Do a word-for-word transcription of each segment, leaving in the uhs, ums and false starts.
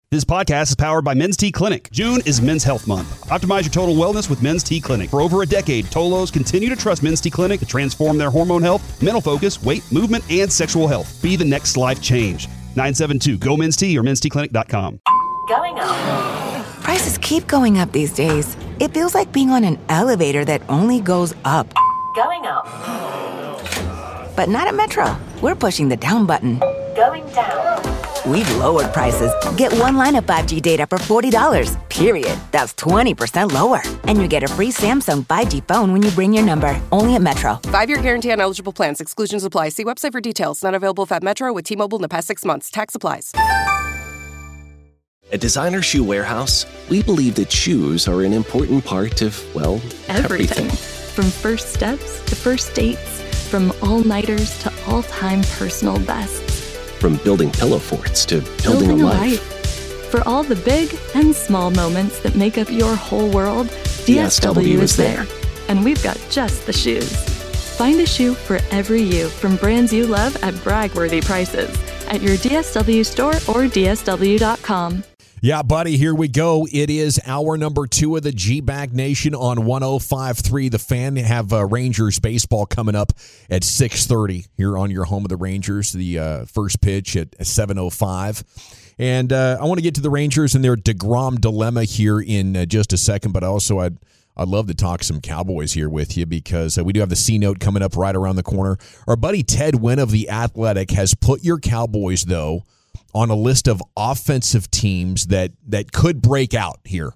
This podcast is powered by Men's T Clinic. June is Men's Health Month. Optimize your total wellness with Men's T Clinic. For over a decade, Tolos continue to trust Men's T Clinic to transform their hormone health, mental focus, weight, movement, and sexual health. Be the next life change. nine seven two, G O men's T or men's t clinic dot com. Going up. Prices keep going up these days. It feels like being on an elevator that only goes up. Going up. But not at Metro. We're pushing the down button. Going down. We've lowered prices. Get one line of five G data for forty dollars, period. That's twenty percent lower. And you get a free Samsung five G phone when you bring your number. Only at Metro. Five-year guarantee on eligible plans. Exclusions apply. See website for details. Not available at Metro with T-Mobile in the past six months. Tax applies. At Designer Shoe Warehouse, we believe that shoes are an important part of, well, everything. everything. From first steps to first dates, from all-nighters to all-time personal bests. From building pillow forts to building, building a, a life. life. For all the big and small moments that make up your whole world, D S W, D S W is there. And we've got just the shoes. Find a shoe for every you from brands you love at brag-worthy prices at your D S W store or D S W dot com. Yeah, buddy, here we go. It is hour number two of the G-Bag Nation on one oh five point three. The Fan have uh, Rangers baseball coming up at six thirty here on your home of the Rangers. The uh, first pitch at seven oh five. And uh, I want to get to the Rangers and their DeGrom dilemma here in uh, just a second, but also I'd, I'd love to talk some Cowboys here with you because uh, we do have the C-Note coming up right around the corner. Our buddy Ted Wynn of The Athletic has put your Cowboys, though, on a list of offensive teams that that could break out here.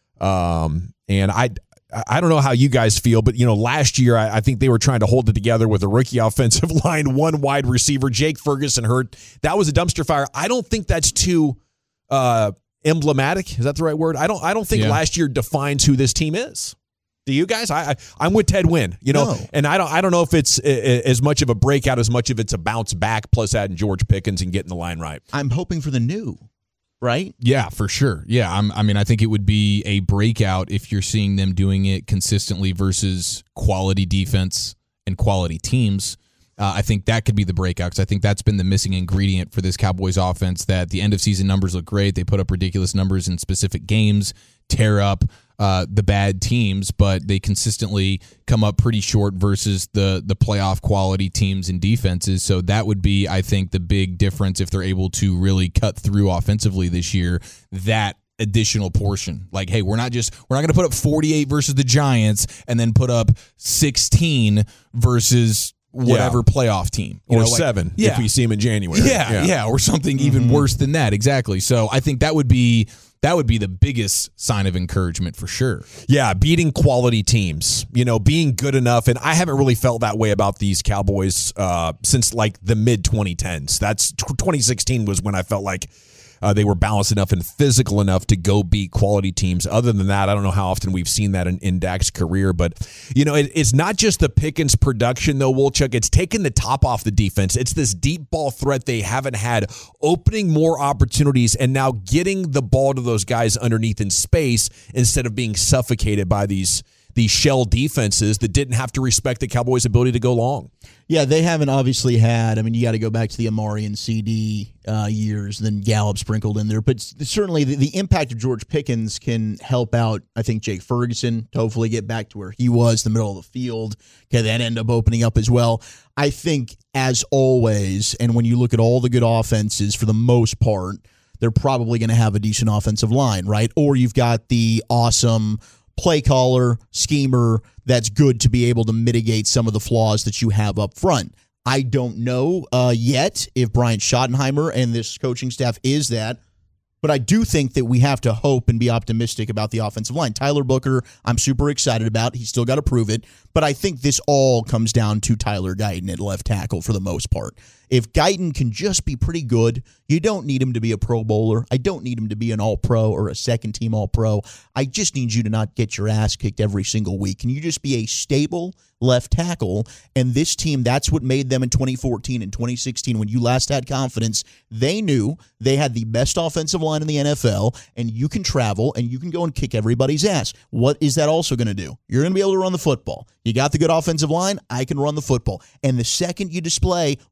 Um, and I I don't know how you guys feel, but, you know, last year I, I think they were trying to hold it together with a rookie offensive line, one wide receiver, Jake Ferguson hurt. That was a dumpster fire. I don't think that's too uh, emblematic. Is that the right word? I don't I don't think yeah. last year defines who this team is. Do you guys? I, I I'm with Ted Wynn, you know, no. and I don't I don't know if it's a, a, as much of a breakout as much of it's a bounce back. Plus adding George Pickens and getting the line right. I'm hoping for the new, right? Yeah, for sure. Yeah, I'm, I mean, I think it would be a breakout if you're seeing them doing it consistently versus quality defense and quality teams. Uh, I think that could be the breakout because I think that's been the missing ingredient for this Cowboys offense. That the end of season numbers look great. They put up ridiculous numbers in specific games, tear up uh, the bad teams, but they consistently come up pretty short versus the the playoff quality teams and defenses. So that would be, I think, the big difference if they're able to really cut through offensively this year. That additional portion, like, hey, we're not just we're not going to put up forty-eight versus the Giants and then put up sixteen versus whatever yeah. playoff team. You or know, like, seven yeah. if we see him in January. Yeah, yeah, yeah or something mm-hmm. even worse than that. Exactly. So I think that would be that would be the biggest sign of encouragement for sure. Yeah, beating quality teams, you know, being good enough. And I haven't really felt that way about these Cowboys uh, since like the mid twenty tens. That's twenty sixteen was when I felt like Uh, they were balanced enough and physical enough to go beat quality teams. Other than that, I don't know how often we've seen that in, in Dak's career. But, you know, it, it's not just the Pickens production, though, Wolchuk. It's taking the top off the defense. It's this deep ball threat they haven't had, opening more opportunities and now getting the ball to those guys underneath in space instead of being suffocated by these these shell defenses that didn't have to respect the Cowboys' ability to go long. Yeah, they haven't obviously had, I mean, you got to go back to the Amari and C D uh, years, then Gallup sprinkled in there. But certainly the, the impact of George Pickens can help out, I think, Jake Ferguson to hopefully get back to where he was, the middle of the field. Okay, that end up opening up as well. I think, as always, and when you look at all the good offenses, for the most part, they're probably going to have a decent offensive line, right? Or you've got the awesome play caller, schemer that's good to be able to mitigate some of the flaws that you have up front. I don't know uh, yet if Brian Schottenheimer and this coaching staff is that, but I do think that we have to hope and be optimistic about the offensive line. Tyler Booker, I'm super excited about. He's still got to prove it, but I think this all comes down to Tyler Guyton at left tackle for the most part. If Guyton can just be pretty good, you don't need him to be a Pro Bowler. I don't need him to be an All-Pro or a second-team All-Pro. I just need you to not get your ass kicked every single week. Can you just be a stable left tackle? And this team, that's what made them in twenty fourteen and twenty sixteen. When you last had confidence, they knew they had the best offensive line in the N F L, and you can travel, and you can go and kick everybody's ass. What is that also going to do? You're going to be able to run the football. You got the good offensive line, I can run the football. And the second you display, we can run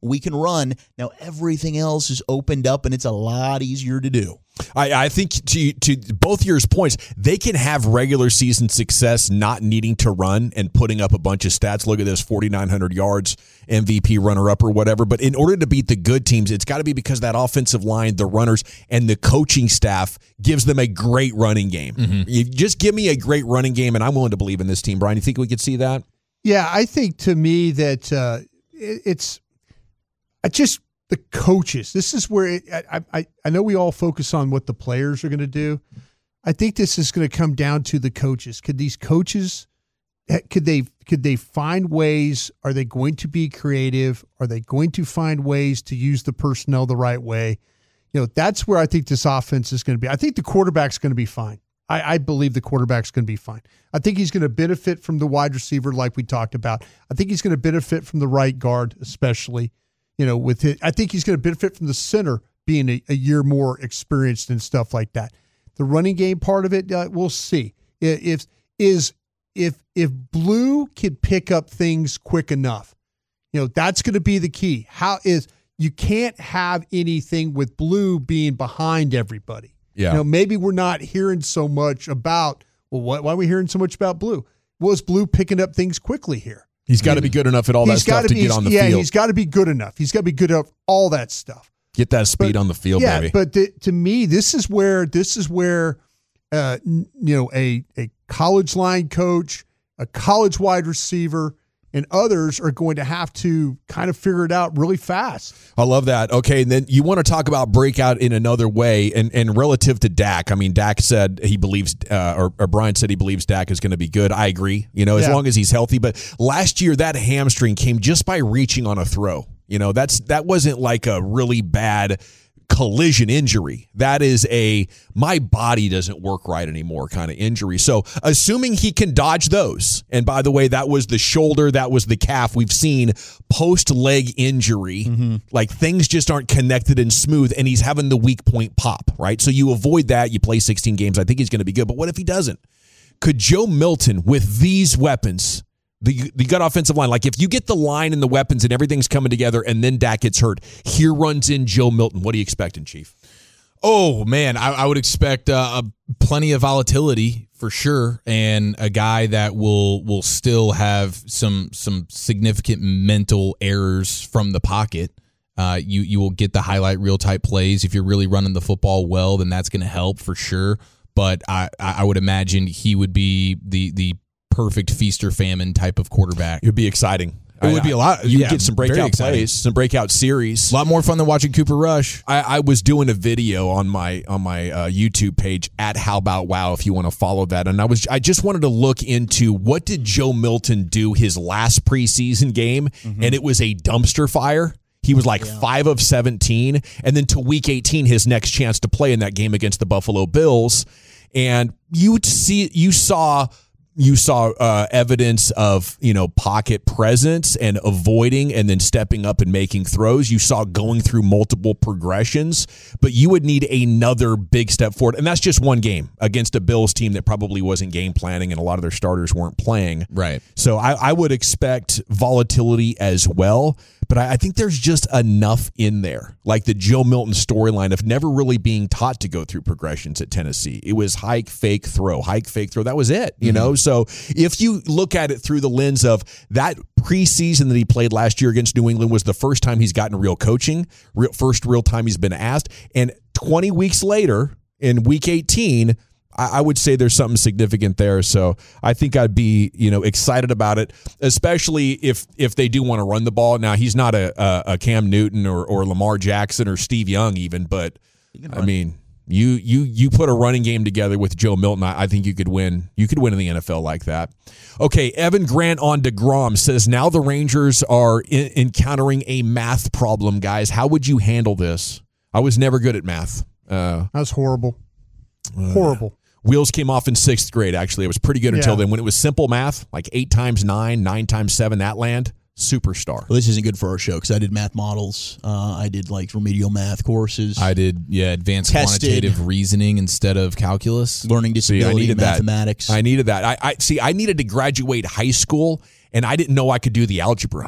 run. Now everything else is opened up, and it's a lot easier to do. I, I think to to both yours points, they can have regular season success not needing to run and putting up a bunch of stats. Look at this, forty-nine hundred yards, M V P runner-up or whatever. But in order to beat the good teams, it's got to be because that offensive line, the runners, and the coaching staff gives them a great running game. Mm-hmm. You just give me a great running game, and I'm willing to believe in this team. Brian, you think we could see that? Yeah, I think to me that uh, it, it's I just – the coaches. This is where it, I, I I know we all focus on what the players are going to do. I think this is going to come down to the coaches. Could these coaches could they could they find ways? Are they going to be creative? Are they going to find ways to use the personnel the right way? You know, that's where I think this offense is going to be. I think the quarterback's going to be fine. I, I believe the quarterback's going to be fine. I think he's going to benefit from the wide receiver like we talked about. I think he's going to benefit from the right guard especially. You know, with it, I think he's going to benefit from the center being a, a year more experienced and stuff like that. The running game part of it, uh, we'll see. If is if if Blue can pick up things quick enough, you know, that's going to be the key. How is you can't have anything with Blue being behind everybody. Yeah. You know, maybe we're not hearing so much about. Well, why, why are we hearing so much about Blue? Well, is Blue picking up things quickly here? He's got to be good enough at all that stuff to be, get on the yeah, field. Yeah, he's got to be good enough. He's got to be good at all that stuff. Get that speed but, on the field, yeah, baby. but the, to me, this is where this is where uh, you know a a college line coach, a college wide receiver, and others are going to have to kind of figure it out really fast. I love that. Okay, and then you want to talk about breakout in another way, and, and relative to Dak. I mean, Dak said he believes, uh, or, or Brian said he believes Dak is going to be good. I agree, you know, as yeah. long as he's healthy. But last year, that hamstring came just by reaching on a throw. You know, that's that wasn't like a really bad collision injury. That is a my body doesn't work right anymore kind of injury. So assuming he can dodge those, and by the way, that was the shoulder, that was the calf. We've seen post leg injury, mm-hmm. like things just aren't connected and smooth, and he's having the weak point pop, right? So you avoid that. You play sixteen games. I think he's going to be good. But what if he doesn't? Could Joe Milton, with these weapons, The the gut offensive line, like if you get the line and the weapons and everything's coming together and then Dak gets hurt, here runs in Joe Milton. What are you expecting, Chief? Oh, man, I, I would expect uh, a, plenty of volatility for sure, and a guy that will will still have some some significant mental errors from the pocket. Uh, you, you will get the highlight reel type plays. If you're really running the football well, then that's going to help for sure. But I, I would imagine he would be the the perfect feast or famine type of quarterback. It would be exciting. It I, would be a lot. You yeah, get some breakout plays, some breakout series. A lot more fun than watching Cooper Rush. I, I was doing a video on my on my uh, YouTube page at How About Wow if you want to follow that, and I was I just wanted to look into what did Joe Milton do his last preseason game, mm-hmm. and it was a dumpster fire. He was like yeah. five of seventeen, and then to week eighteen, his next chance to play in that game against the Buffalo Bills, and you see you saw. You saw uh, evidence of, you know, pocket presence and avoiding and then stepping up and making throws. You saw going through multiple progressions, but you would need another big step forward. And that's just one game against a Bills team that probably wasn't game planning and a lot of their starters weren't playing. Right. So I, I would expect volatility as well. But I, I think there's just enough in there, like the Joe Milton storyline of never really being taught to go through progressions at Tennessee. It was hike, fake, throw, hike, fake, throw. That was it, you mm-hmm. know? So if you look at it through the lens of that preseason that he played last year against New England was the first time he's gotten real coaching, real, first real time he's been asked, and twenty weeks later in week eighteen, I would say there's something significant there. So I think I'd be, you know, excited about it, especially if if they do want to run the ball. Now, he's not a, a, a Cam Newton or, or Lamar Jackson or Steve Young even, but, I mean, you you you put a running game together with Joe Milton, I, I think you could win. You could win in the N F L like that. Okay, Evan Grant on DeGrom says, now the Rangers are in, encountering a math problem, guys. How would you handle this? I was never good at math. Uh, that was horrible. Uh, horrible. Wheels came off in sixth grade, actually. It was pretty good yeah. until then. When it was simple math, like eight times nine, nine times seven, that land, superstar. Well, this isn't good for our show because I did math models. Uh, I did like remedial math courses. I did, yeah, advanced Tested. quantitative reasoning instead of calculus. Learning disability, see, I needed mathematics. That. I needed that. I, I see. I needed to graduate high school, and I didn't know I could do the algebra.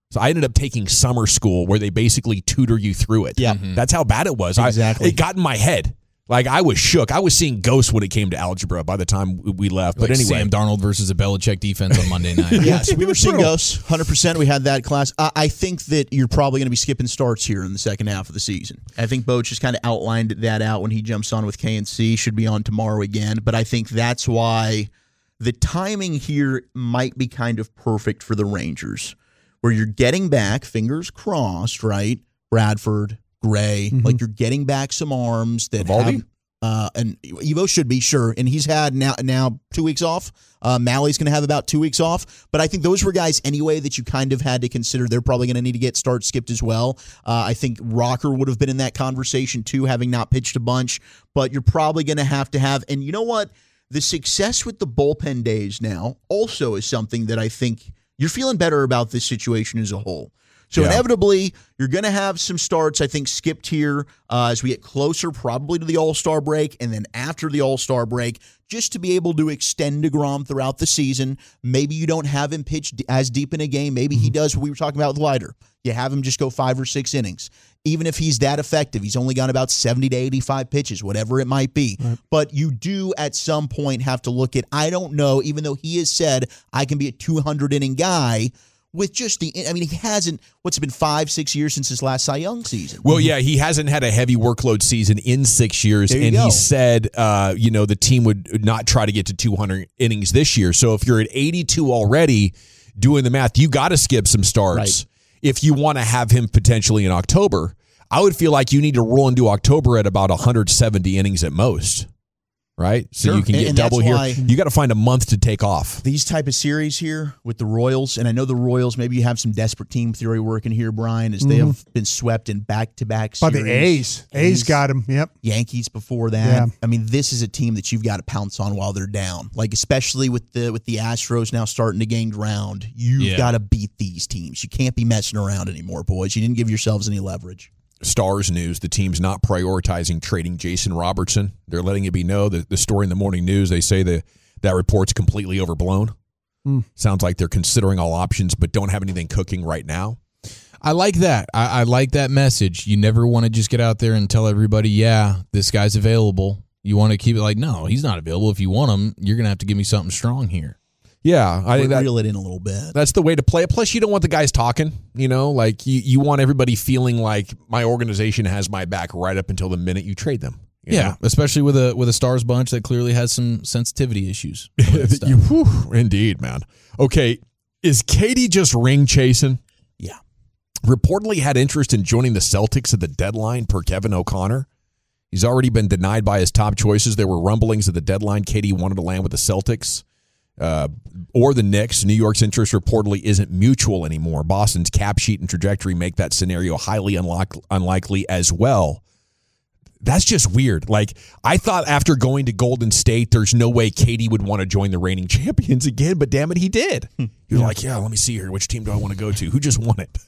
So I ended up taking summer school where they basically tutor you through it. Yeah. Mm-hmm. That's how bad it was. Exactly. I, it got in my head. Like, I was shook. I was seeing ghosts when it came to algebra by the time we left. But like anyway. Sam Darnold versus a Belichick defense on Monday night. Yes, we were seeing ghosts. one hundred percent we had that class. I, I think that you're probably going to be skipping starts here in the second half of the season. I think Boach just kind of outlined that out when he jumps on with K and C. Should be on tomorrow again. But I think that's why the timing here might be kind of perfect for the Rangers, where you're getting back, fingers crossed, right? Bradford, Gray, mm-hmm. like you're getting back some arms that Evaldi? have, uh, and Evo should be, sure, and he's had now now two weeks off. Uh, Mally's going to have about two weeks off, but I think those were guys anyway that you kind of had to consider. They're probably going to need to get start skipped as well. Uh, I think Rocker would have been in that conversation too, having not pitched a bunch, but you're probably going to have to have, and you know what? The success with the bullpen days now also is something that I think you're feeling better about this situation as a whole. So yeah. inevitably, you're going to have some starts, I think, skipped here uh, as we get closer probably to the All-Star break, and then after the All-Star break, just to be able to extend DeGrom throughout the season. Maybe you don't have him pitch as deep in a game. Maybe he does what we were talking about with Leiter. You have him just go five or six innings. Even if he's that effective, he's only got about seventy to eighty-five pitches, whatever it might be. Right. But you do at some point have to look at, I don't know, even though he has said, I can be a two hundred inning guy, with just the, I mean, he hasn't, what's it been, five, six years since his last Cy Young season? Well, yeah, he hasn't had a heavy workload season in six years. And go. he said, uh, you know, the team would not try to get to two hundred innings this year. So if you're at eighty-two already, doing the math, you got to skip some starts right. if you want to have him potentially in October. I would feel like you need to roll into October at about one hundred seventy innings at most. Right? So sure. you can get and double here. Why You got to find a month to take off. These type of series here with the Royals, and I know the Royals, maybe you have some desperate team theory working here, Brian, as mm-hmm. they have been swept in back-to-back series. By the A's. A's got them, yep. Yankees before that. Yeah. I mean, this is a team that you've got to pounce on while they're down. Like, especially with the with the Astros now starting to gain ground, you've yeah. got to beat these teams. You can't be messing around anymore, boys. You didn't give yourselves any leverage. Stars news, the team's not prioritizing trading Jason Robertson. They're letting it be known that the story in the morning news, they say that that report's completely overblown. Mm. Sounds like they're considering all options, but don't have anything cooking right now. I like that. I, I like that message. You never want to just get out there and tell everybody, yeah, this guy's available. You want to keep it like, no, he's not available. If you want him, you're going to have to give me something strong here. Yeah, I think that, reel it in a little bit. That's the way to play it. Plus, you don't want the guys talking. You know, like you, you want everybody feeling like my organization has my back right up until the minute you trade them. You yeah, know? especially with a with a Stars bunch that clearly has some sensitivity issues. you, whew, indeed, man. Okay, is Katie just ring chasing? Yeah. Reportedly had interest in joining the Celtics at the deadline per Kevin O'Connor. He's already been denied by his top choices. There were rumblings at the deadline Katie wanted to land with the Celtics. Uh, or the Knicks. New York's interest reportedly isn't mutual anymore. Boston's cap sheet and trajectory make that scenario highly unlock- unlikely as well. That's just weird. Like, I thought after going to Golden State, there's no way Katie would want to join the reigning champions again, but damn it, he did. He was yeah. like, yeah, let me see here. Which team do I want to go to? Who just won it?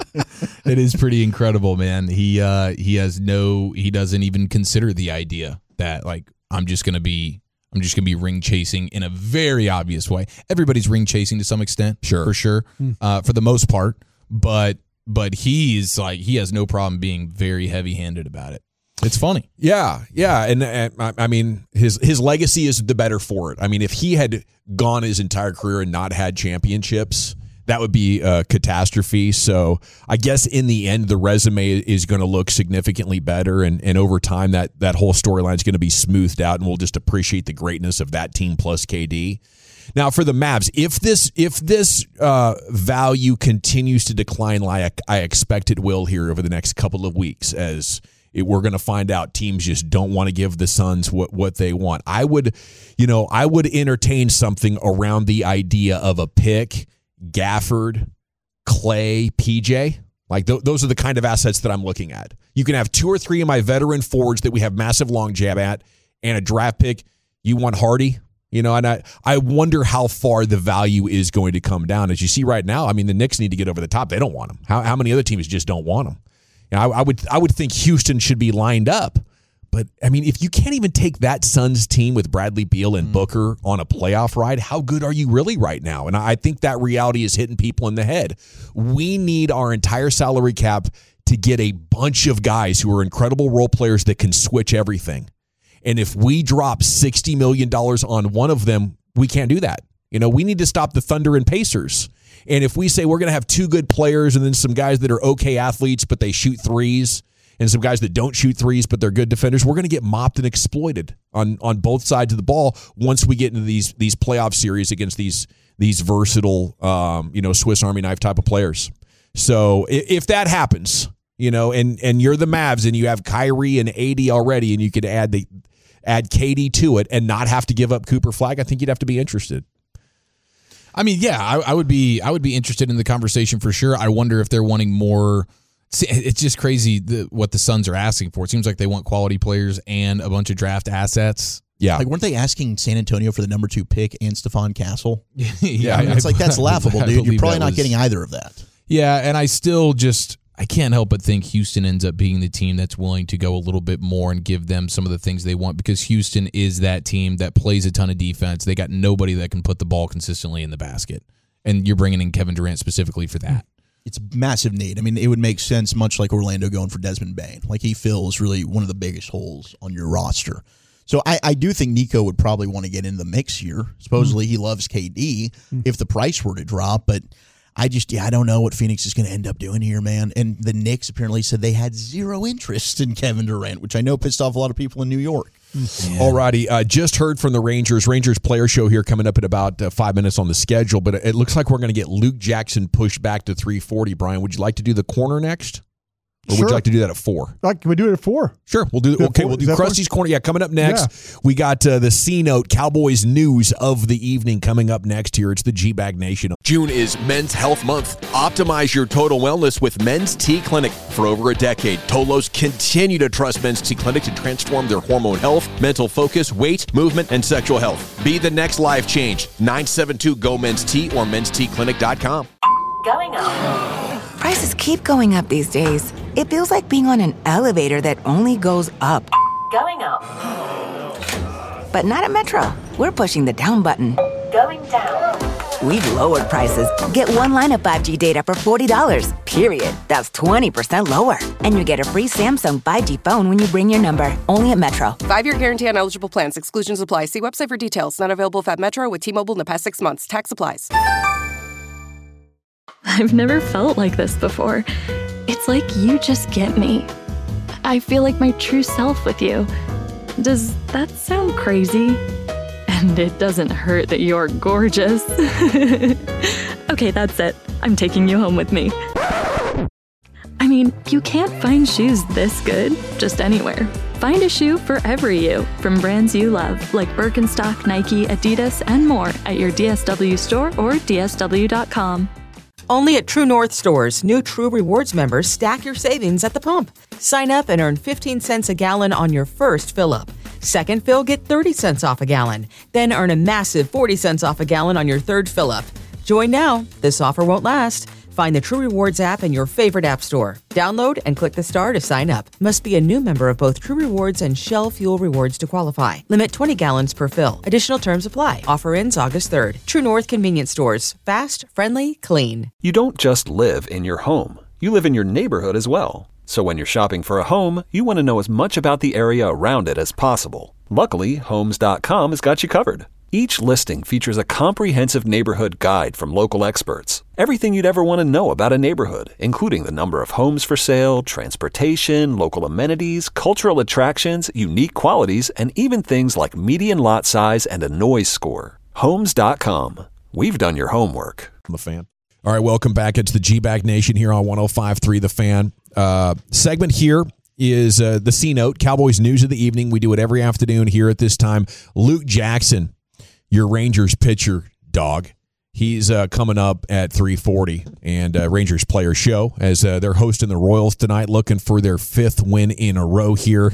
It is pretty incredible, man. He uh, he has no, he doesn't even consider the idea that, like, I'm just going to be I'm just going to be ring chasing in a very obvious way. Everybody's ring chasing to some extent, sure, for sure, mm. uh, for the most part. But but he's like he has no problem being very heavy handed about it. It's funny, yeah, yeah, and, and I mean his his legacy is the better for it. I mean, if he had gone his entire career and not had championships, that would be a catastrophe. So I guess in the end, the resume is going to look significantly better. And, and over time, that, that whole storyline is going to be smoothed out, and we'll just appreciate the greatness of that team plus K D. Now, for the Mavs, if this if this uh, value continues to decline like I expect it will here over the next couple of weeks, as it, we're going to find out teams just don't want to give the Suns what, what they want, I would, you know, I would entertain something around the idea of a pick, Gafford, Clay, P J. Like th- those are the kind of assets that I'm looking at. You can have two or three of my veteran forwards that we have massive long jab at, and a draft pick. You want Hardy, you know, and I, I wonder how far the value is going to come down. As you see right now, I mean, the Knicks need to get over the top. They don't want him. How how many other teams just don't want him? You know, I, I would I would think Houston should be lined up, But, I mean, if you can't even take that Suns team with Bradley Beal and mm. Booker on a playoff ride, how good are you really right now? And I think that reality is hitting people in the head. We need our entire salary cap to get a bunch of guys who are incredible role players that can switch everything. And if we drop sixty million dollars on one of them, we can't do that. You know, we need to stop the Thunder and Pacers. And if we say we're going to have two good players and then some guys that are okay athletes, but they shoot threes, and some guys that don't shoot threes, but they're good defenders, we're going to get mopped and exploited on, on both sides of the ball once we get into these these playoff series against these these versatile, um, you know, Swiss Army knife type of players. So if, if that happens, you know, and and you're the Mavs and you have Kyrie and A D already, and you could add the add K D to it and not have to give up Cooper Flagg, I think you'd have to be interested. I mean, yeah, I, I would be I would be interested in the conversation for sure. I wonder if they're wanting more. It's just crazy the, what the Suns are asking for. It seems like they want quality players and a bunch of draft assets. Yeah. Like, weren't they asking San Antonio for the number two pick and Stephon Castle? yeah. I mean, it's like, that's laughable, I dude. You're probably not was, getting either of that. Yeah, and I still just, I can't help but think Houston ends up being the team that's willing to go a little bit more and give them some of the things they want, because Houston is that team that plays a ton of defense. They got nobody that can put the ball consistently in the basket. And you're bringing in Kevin Durant specifically for that. It's massive need. I mean, it would make sense, much like Orlando going for Desmond Bane. Like, he fills really one of the biggest holes on your roster. So I, I do think Nico would probably want to get in the mix here. Supposedly mm-hmm. he loves K D mm-hmm. if the price were to drop, but I just, yeah, I don't know what Phoenix is going to end up doing here, man. And the Knicks apparently said they had zero interest in Kevin Durant, which I know pissed off a lot of people in New York. Yeah. All righty. Uh, just heard from the Rangers. Rangers player show here coming up in about uh, five minutes on the schedule, but it looks like we're going to get Luke Jackson pushed back to three forty. Brian, would you like to do the corner next? Or sure. would you like to do that at four? Like, can we do it at four? Sure. We'll do, do okay, four? we'll do Krusty's Corner. Yeah, coming up next. Yeah. We got uh, the C-Note Cowboys news of the evening coming up next here. It's the G-Bag Nation. June is Men's Health Month. Optimize your total wellness with Men's T Clinic. For over a decade, Tolos continue to trust Men's T Clinic to transform their hormone health, mental focus, weight, movement, and sexual health. Be the next life change. nine seven two G O Men's T or men's t clinic dot com. Going up. Prices keep going up these days. It feels like being on an elevator that only goes up. Going up. But not at Metro. We're pushing the down button. Going down. We've lowered prices. Get one line of five G data for forty dollars, period. That's twenty percent lower. And you get a free Samsung five G phone when you bring your number. Only at Metro. Five-year guarantee on eligible plans. Exclusions apply. See website for details. Not available if at Metro with T-Mobile in the past six months. Tax applies. I've never felt like this before. It's like you just get me. I feel like my true self with you. Does that sound crazy? And it doesn't hurt that you're gorgeous. Okay, that's it. I'm taking you home with me. I mean, you can't find shoes this good just anywhere. Find a shoe for every you from brands you love, like Birkenstock, Nike, Adidas, and more at your D S W store or D S W dot com. Only at True North stores, new True Rewards members stack your savings at the pump. Sign up and earn fifteen cents a gallon on your first fill-up. Second fill, get thirty cents off a gallon. Then earn a massive forty cents off a gallon on your third fill-up. Join now. This offer won't last. Find the True Rewards app in your favorite app store. Download and click the star to sign up. Must be a new member of both True Rewards and Shell Fuel Rewards to qualify. Limit twenty gallons per fill. Additional terms apply. Offer ends August third. True North Convenience Stores. Fast, friendly, clean. You don't just live in your home. You live in your neighborhood as well. So when you're shopping for a home, you want to know as much about the area around it as possible. Luckily, Homes dot com has got you covered. Each listing features a comprehensive neighborhood guide from local experts. Everything you'd ever want to know about a neighborhood, including the number of homes for sale, transportation, local amenities, cultural attractions, unique qualities, and even things like median lot size and a noise score. Homes dot com. We've done your homework. I'm a fan. All right, welcome back. It's the G-Bag Nation here on one oh five point three The Fan. Uh, segment here is uh, the C-Note, Cowboys News of the Evening. We do it every afternoon here at this time. Luke Jackson, your Rangers pitcher, dog. He's uh, coming up at three forty, and uh, Rangers Player Show as uh, they're hosting the Royals tonight, looking for their fifth win in a row here.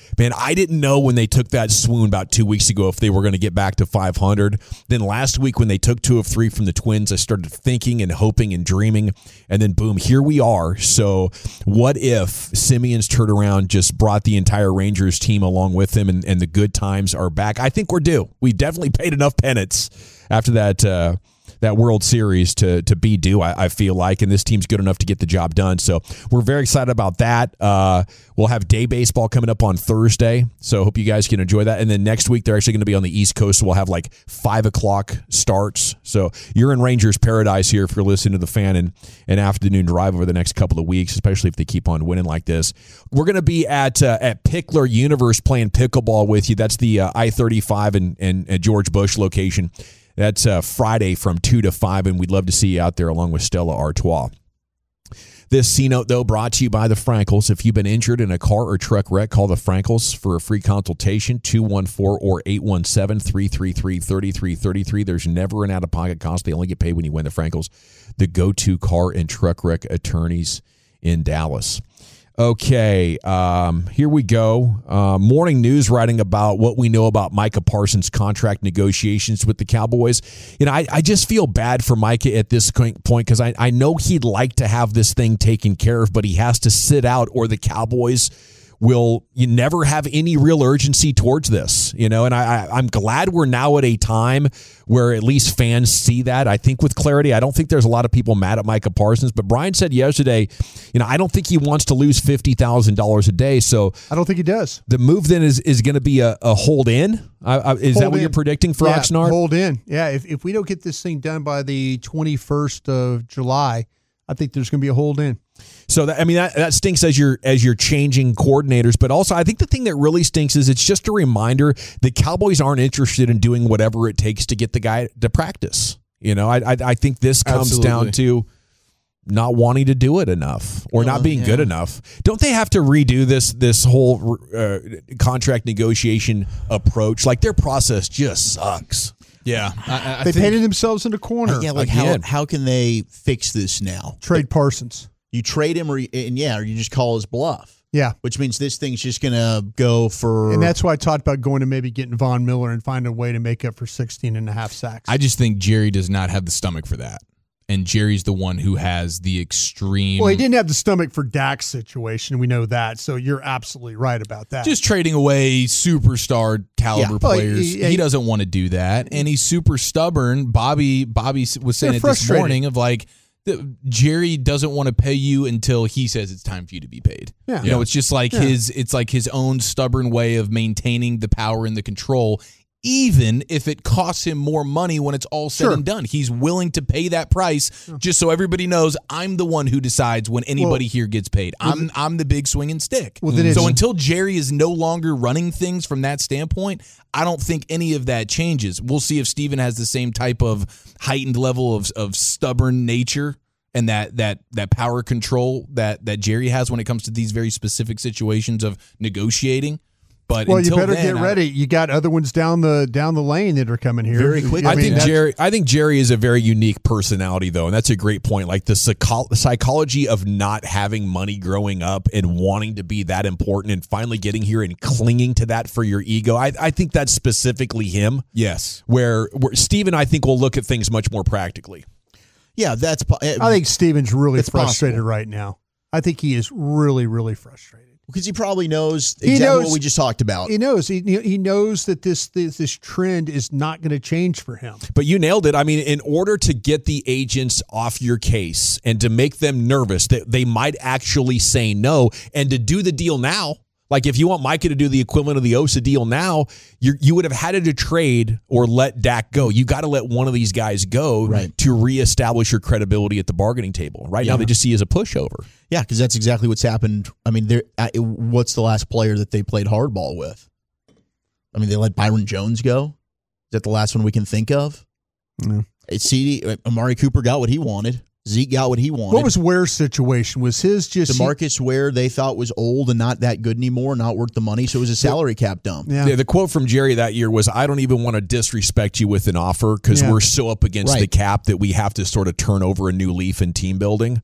man, I didn't know when they took that swoon about two weeks ago if they were going to get back to five hundred. Then last week when they took two of three from the Twins, I started thinking and hoping and dreaming, and then boom, here we are. So what if Simeon's turnaround just brought the entire Rangers team along with him, and, and the good times are back? I think we're due. We definitely paid enough penance after that uh, that World Series to to be due, I, I feel like, and this team's good enough to get the job done. So we're very excited about that. Uh, we'll have day baseball coming up on Thursday, so hope you guys can enjoy that. And then next week, they're actually going to be on the East Coast, so we'll have like five o'clock starts. So you're in Rangers paradise here if you're listening to the Fan and an afternoon drive over the next couple of weeks, especially if they keep on winning like this. We're going to be at uh, at Pickler Universe playing pickleball with you. That's the uh, I thirty-five and, and, and George Bush location. That's uh, Friday from two to five, and we'd love to see you out there along with Stella Artois. This C-Note, though, brought to you by the Frankels. If you've been injured in a car or truck wreck, call the Frankels for a free consultation, two one four or eight one seven, three three three, three three three three. There's never an out-of-pocket cost. They only get paid when you win. The Frankels, the go-to car and truck wreck attorneys in Dallas. Okay, um, here we go. Uh, morning news writing about what we know about Micah Parsons' contract negotiations with the Cowboys. You know, I, I just feel bad for Micah at this point because I, I know he'd like to have this thing taken care of, but he has to sit out or the Cowboys will you never have any real urgency towards this, you know, and I, I, I'm glad we're now at a time where at least fans see that. I think with clarity, I don't think there's a lot of people mad at Micah Parsons, but Brian said yesterday, you know, I don't think he wants to lose fifty thousand dollars a day. So I don't think he does. The move then is, is going to be a, a hold in. Uh, uh, is hold that what in. you're predicting for yeah, Oxnard? Hold in. Yeah. If, if we don't get this thing done by the twenty-first of July, I think there's going to be a hold in. So that, I mean that, that stinks as you're as you're changing coordinators, but also I think the thing that really stinks is it's just a reminder the Cowboys aren't interested in doing whatever it takes to get the guy to practice. You know, I I, I think this comes Absolutely. down to not wanting to do it enough or not being yeah. good enough. Don't they have to redo this this whole uh, contract negotiation approach? Like their process just sucks. Yeah, I, I they think, painted themselves in a corner. Uh, yeah, like how, how can they fix this now? Trade Parsons. You trade him, or and yeah, or you just call his bluff. Yeah, which means this thing's just gonna go for. And that's why I talked about going to maybe getting Von Miller and finding a way to make up for sixteen and a half sacks. I just think Jerry does not have the stomach for that. And Jerry's the one who has the extreme. Well, he didn't have the stomach for Dak's situation. We know that. So you're absolutely right about that. Just trading away superstar caliber Yeah. players. Well, he- he, he- doesn't want to do that. And he's super stubborn. Bobby Bobby was saying They're it this frustrated. morning of like, the, Jerry doesn't want to pay you until he says it's time for you to be paid. Yeah. You know, it's just like Yeah. his it's like his own stubborn way of maintaining the power and the control, even if it costs him more money when it's all said Sure. and done. He's willing to pay that price just so everybody knows I'm the one who decides when anybody Well, here gets paid. I'm I'm the big swinging stick. Well, then so it's- until Jerry is no longer running things from that standpoint, I don't think any of that changes. We'll see if Steven has the same type of heightened level of of stubborn nature and that that that power control that that Jerry has when it comes to these very specific situations of negotiating. But well, you until better then, get I- ready. You got other ones down the down the lane that are coming here Very quickly. I, mean, think that's- Jerry. I think Jerry is a very unique personality, though, and that's a great point. Like the psycho- psychology of not having money growing up and wanting to be that important, and finally getting here and clinging to that for your ego. I, I think that's specifically him. Yes, Where, where Steven, I think, will look at things much more practically. Yeah, that's. po- I think Steven's really It's frustrated possible. right now. I think he is really, really frustrated. because he probably knows He exactly knows- what we just talked about. He knows. He he knows that this this, this trend is not going to change for him. But you nailed it. I mean, in order to get the agents off your case and to make them nervous that they might actually say no, and to do the deal now, like if you want Micah to do the equivalent of the Osa deal now, you you would have had to trade or let Dak go. You got to let one of these guys go Right. to reestablish your credibility at the bargaining table. Right Yeah. now, they just see you as a pushover. Yeah, because that's exactly what's happened. I mean, they're- uh, what's the last player that they played hardball with? I mean, they let Byron Jones go. Is that the last one we can think of? No. It's C D. Amari Cooper got what he wanted. Zeke got what he wanted. What was Ware's situation? Was his just DeMarcus Ware they thought was old and not that good anymore, not worth the money, so it was a salary cap dump. Yeah. Yeah, the quote from Jerry that year was, I don't even want to disrespect you with an offer because Yeah. we're so up against Right. the cap that we have to sort of turn over a new leaf in team building.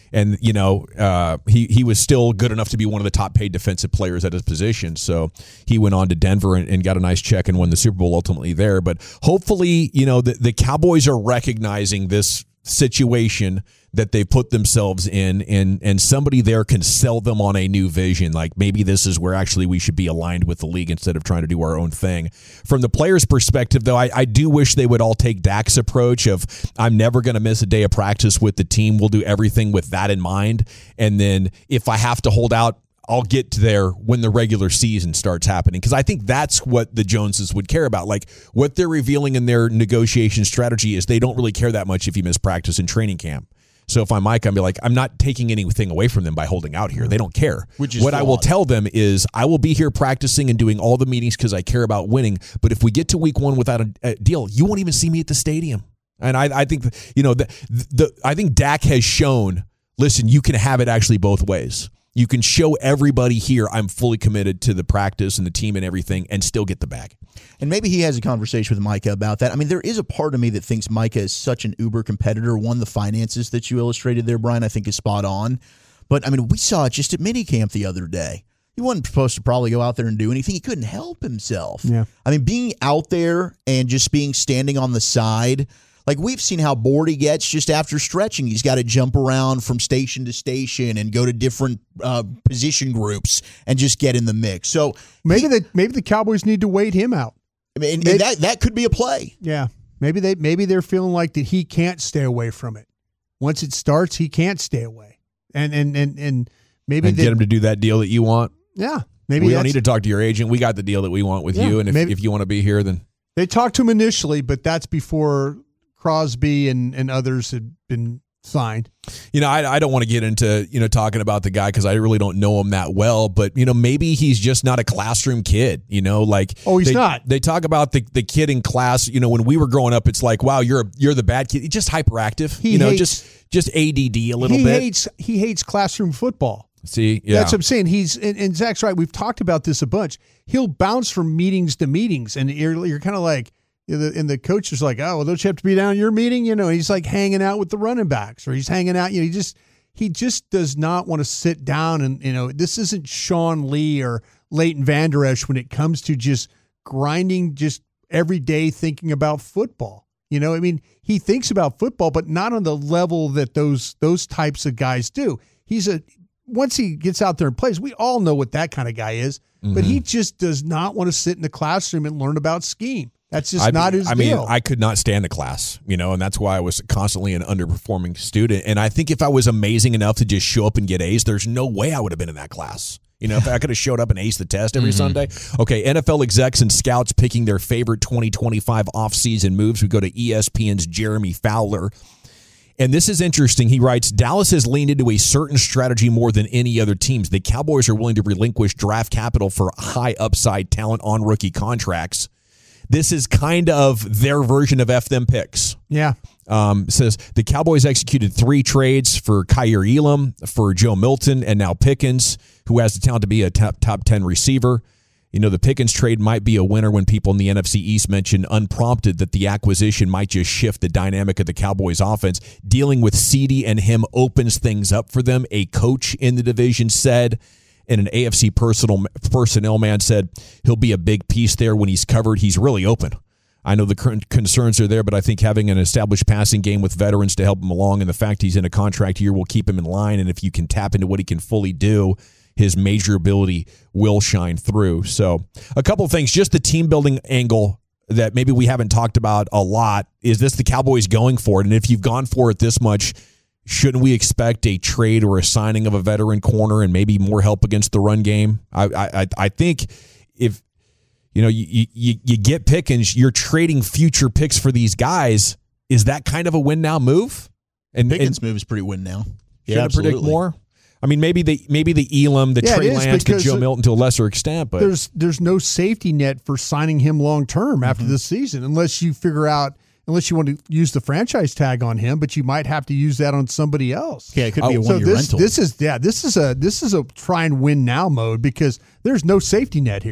And, you know, uh, he, he was still good enough to be one of the top paid defensive players at his position. So he went on to Denver and, and got a nice check and won the Super Bowl ultimately there. But hopefully, you know, the, the Cowboys are recognizing this situation that they put themselves in, and and somebody there can sell them on a new vision. Like, maybe this is where actually we should be aligned with the league instead of trying to do our own thing. From the players' perspective, though, I, I do wish they would all take Dak's approach of, I'm never going to miss a day of practice with the team. We'll do everything with that in mind. And then if I have to hold out, I'll get to there when the regular season starts happening. Because I think that's what the Joneses would care about. Like, what they're revealing in their negotiation strategy is they don't really care that much if you miss practice in training camp. So if I'm Mike, I'll be like, I'm not taking anything away from them by holding out here. They don't care. Which is what flawed. I will tell them is I will be here practicing and doing all the meetings because I care about winning. But if we get to week one without a, a deal, you won't even see me at the stadium. And I, I think, you know, the, the I think Dak has shown, listen, you can have it actually both ways. You can show everybody here I'm fully committed to the practice and the team and everything and still get the bag. And maybe he has a conversation with Micah about that. I mean, there is a part of me that thinks Micah is such an uber competitor. One, the finances that you illustrated there, Brian, I think is spot on. But, I mean, we saw it just at minicamp the other day. He wasn't supposed to probably go out there and do anything. He couldn't help himself. Yeah. I mean, being out there and just being standing on the side, like we've seen how bored he gets just after stretching. He's got to jump around from station to station and go to different uh, position groups and just get in the mix. So maybe he, the maybe the Cowboys need to wait him out. I mean, and, maybe, and that that could be a play. Yeah, maybe they maybe they're feeling like that he can't stay away from it. Once it starts, he can't stay away, and and and and maybe and they, get him to do that deal that you want. Yeah, maybe we don't need to talk to your agent. We got the deal that we want with yeah, you, and if, maybe, if you want to be here, then they talked to him initially, but that's before Crosby and, and others had been signed. You know, I, I don't want to get into, you know, talking about the guy because I really don't know him that well, but, you know, maybe he's just not a classroom kid, you know, like. Oh, he's they, not. They talk about the, the kid in class, you know, when we were growing up, it's like, wow, you're a, you're the bad kid. He's just hyperactive, He you know, hates, just just A D D a little he bit. Hates, he hates classroom football. See, yeah. That's what I'm saying. He's, and, and Zach's right. We've talked about this a bunch. He'll bounce from meetings to meetings, and you're, you're kind of like, and the coach is like, oh, well, don't you have to be down at your meeting? You know, he's like hanging out with the running backs, or he's hanging out. You know, he just he just does not want to sit down. And, you know, this isn't Sean Lee or Leighton Vander Esch when it comes to just grinding just every day thinking about football. You know, I mean, he thinks about football, but not on the level that those those types of guys do. He's a once he gets out there and plays, we all know what that kind of guy is. Mm-hmm. But he just does not want to sit in the classroom and learn about scheme. That's just I, not his I deal. mean, I could not stand the class, you know, and that's why I was constantly an underperforming student. And I think if I was amazing enough to just show up and get A's, there's no way I would have been in that class. You know, if I could have showed up and aced the test every mm-hmm. Sunday. Okay, N F L execs and scouts picking their favorite twenty twenty-five offseason moves. We go to E S P N's Jeremy Fowler. And this is interesting. He writes, Dallas has leaned into a certain strategy more than any other teams. The Cowboys are willing to relinquish draft capital for high upside talent on rookie contracts. This is kind of their version of F them picks. Yeah. Um, says the Cowboys executed three trades for Kaiir Elam, for Joe Milton, and now Pickens, who has the talent to be a top, top ten receiver. You know, the Pickens trade might be a winner when people in the N F C East mention unprompted that the acquisition might just shift the dynamic of the Cowboys offense. Dealing with CeeDee and him opens things up for them, a coach in the division said. And an A F C personal, personnel man said he'll be a big piece there when he's covered. He's really open. I know the current concerns are there, but I think having an established passing game with veterans to help him along and the fact he's in a contract year will keep him in line. And if you can tap into what he can fully do, his major ability will shine through. So a couple of things, just the team building angle that maybe we haven't talked about a lot. Is this the Cowboys going for it? And if you've gone for it this much, shouldn't we expect a trade or a signing of a veteran corner and maybe more help against the run game? I I, I think if you know you, you you get Pickens, you're trading future picks for these guys. Is that kind of a win now move? And Pickens' and, move is pretty win now. Should Yeah, I predict absolutely. more? I mean, maybe the maybe the Elam, the Yeah, Trey it is, Lance, the because Joe Milton to a lesser extent, but there's there's no safety net for signing him long term after Mm-hmm. this season, unless you figure out. Unless you want to use the franchise tag on him, but you might have to use that on somebody else. Yeah, it could be a so one-year this, rental. This is yeah, this is a this is a try and win now mode because there's no safety net here.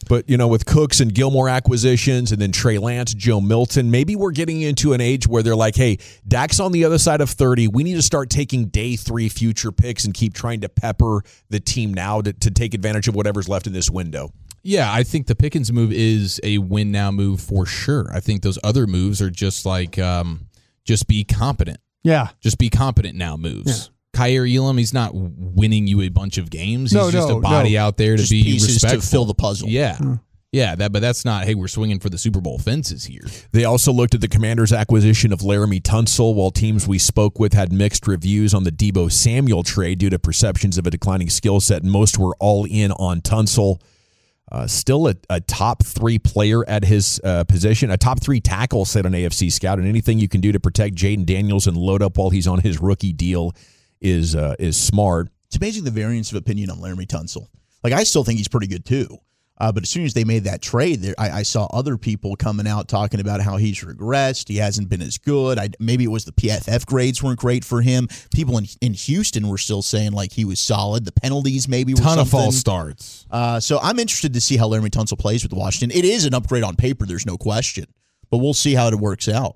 But, you know, with Cooks and Gilmore acquisitions and then Trey Lance, Joe Milton, maybe we're getting into an age where they're like, hey, Dak's on the other side of thirty. We need to start taking day three future picks and keep trying to pepper the team now to, to take advantage of whatever's left in this window. Yeah, I think the Pickens move is a win now move for sure. I think those other moves are just like um, just be competent. Yeah. Just be competent now moves. Yeah. Kyer Elam, he's not winning you a bunch of games. He's no, just no, a body no. out there to just be pieces respectful. to fill the puzzle. Yeah. Hmm. Yeah, that, but that's not, hey, we're swinging for the Super Bowl fences here. They also looked at the Commanders' acquisition of Laramie Tunsil, while teams we spoke with had mixed reviews on the Deebo Samuel trade due to perceptions of a declining skill set. Most were all in on Tunsil. Uh, still a, a top three player at his uh, position, a top three tackle, said on A F C Scout, and anything you can do to protect Jaden Daniels and load up while he's on his rookie deal is uh, is smart. It's amazing the variance of opinion on Laramie Tunsil. Like, I still think he's pretty good too. Uh, but as soon as they made that trade, there, I, I saw other people coming out talking about how he's regressed. He hasn't been as good. I, maybe it was the P F F grades weren't great for him. People in in Houston were still saying like he was solid. The penalties maybe were ton something. of false starts. Uh, so I'm interested to see how Laramie Tunsil plays with Washington. It is an upgrade on paper. There's no question. But we'll see how it works out.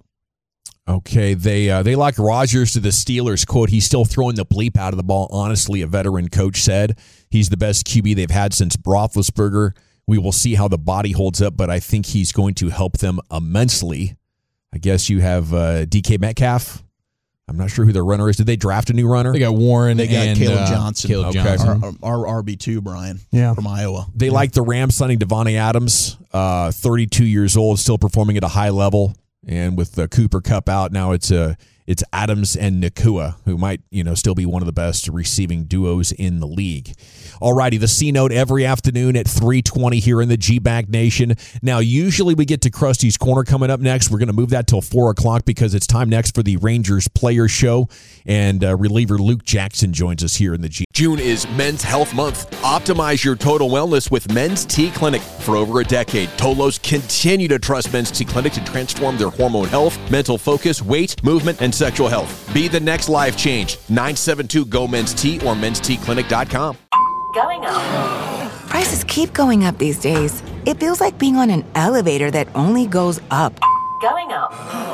Okay, they uh, they like Rodgers to the Steelers. Quote, he's still throwing the bleep out of the ball. Honestly, a veteran coach said. He's the best Q B they've had since Roethlisberger. We will see how the body holds up, but I think he's going to help them immensely. I guess you have uh, D K Metcalf. I'm not sure who their runner is. Did they draft a new runner? They got Warren They got and Caleb uh, Johnson. Caleb Okay. Johnson. Our, our R B two, Brian, yeah. from Iowa. They yeah. like the Rams signing Devontae Adams, uh, thirty-two years old, still performing at a high level. And with the Cooper Kupp out, now it's uh, it's Adams and Nakua, who might you know still be one of the best receiving duos in the league. Alrighty, the C-Note every afternoon at three twenty here in the G-Bag Nation. Now, usually we get to Krusty's Corner coming up next. We're going to move that till four o'clock because it's time next for the Rangers Player Show. And uh, reliever Luke Jackson joins us here in the G. June is Men's Health Month. Optimize your total wellness with Men's T Clinic. For over a decade, Tolos continue to trust Men's T Clinic to transform their hormone health, mental focus, weight, movement, and sexual health. Be the next life change. nine seven two, G O, Men's T or men's t clinic dot com. Going up. Prices keep going up these days. It feels like being on an elevator that only goes up. Going up.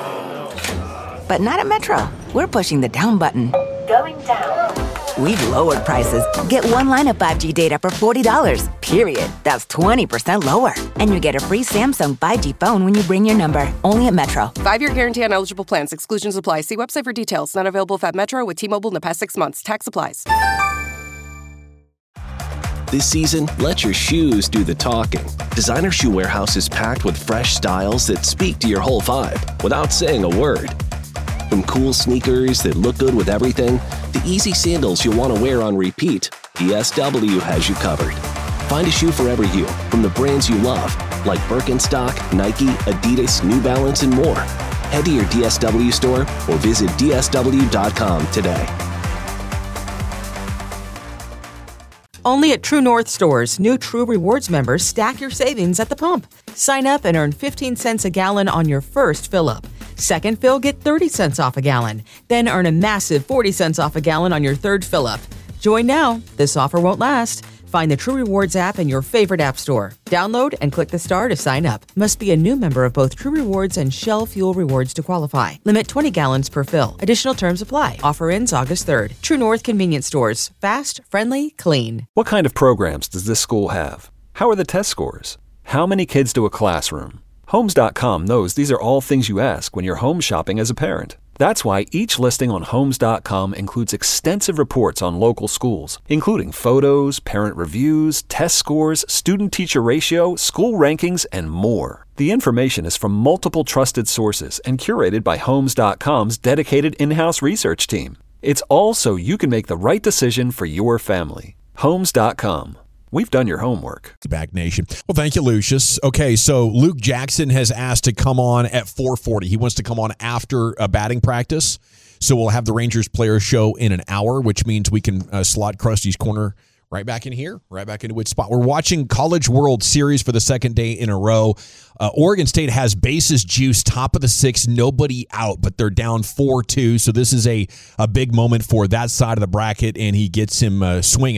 But not at Metro. We're pushing the down button. Going down. We've lowered prices. Get one line of five G data for forty dollars, period. That's twenty percent lower. And you get a free Samsung five G phone when you bring your number. Only at Metro. Five-year guarantee on eligible plans. Exclusions apply. See website for details. Not available if at Metro with T-Mobile in the past six months. Tax applies. This season, let your shoes do the talking. Designer Shoe Warehouse is packed with fresh styles that speak to your whole vibe without saying a word. From cool sneakers that look good with everything, to easy sandals you'll want to wear on repeat, D S W has you covered. Find a shoe for every you from the brands you love, like Birkenstock, Nike, Adidas, New Balance, and more. Head to your D S W store or visit D S W dot com today. Only at True North stores, new True Rewards members stack your savings at the pump. Sign up and earn fifteen cents a gallon on your first fill-up. Second fill, get thirty cents off a gallon. Then earn a massive forty cents off a gallon on your third fill-up. Join now. This offer won't last. Find the True Rewards app in your favorite app store. Download and click the star to sign up. Must be a new member of both True Rewards and Shell Fuel Rewards to qualify. Limit twenty gallons per fill. Additional terms apply. Offer ends August third. True North Convenience Stores. Fast, friendly, clean. What kind of programs does this school have? How are the test scores? How many kids do a classroom? Homes dot com knows these are all things you ask when you're home shopping as a parent. That's why each listing on Homes dot com includes extensive reports on local schools, including photos, parent reviews, test scores, student-teacher ratio, school rankings, and more. The information is from multiple trusted sources and curated by Homes dot com's dedicated in-house research team. It's all so you can make the right decision for your family. Homes dot com. We've done your homework. Back Nation. Well, thank you, Lucius. Okay, so Luke Jackson has asked to come on at four forty. He wants to come on after a batting practice. So we'll have the Rangers Player Show in an hour, which means we can uh, slot Krusty's Corner right back in here, right back into its spot. We're watching College World Series for the second day in a row. Uh, Oregon State has bases juice, top of the sixth, nobody out, but they're down four two. So this is a, a big moment for that side of the bracket, and he gets him uh, swinging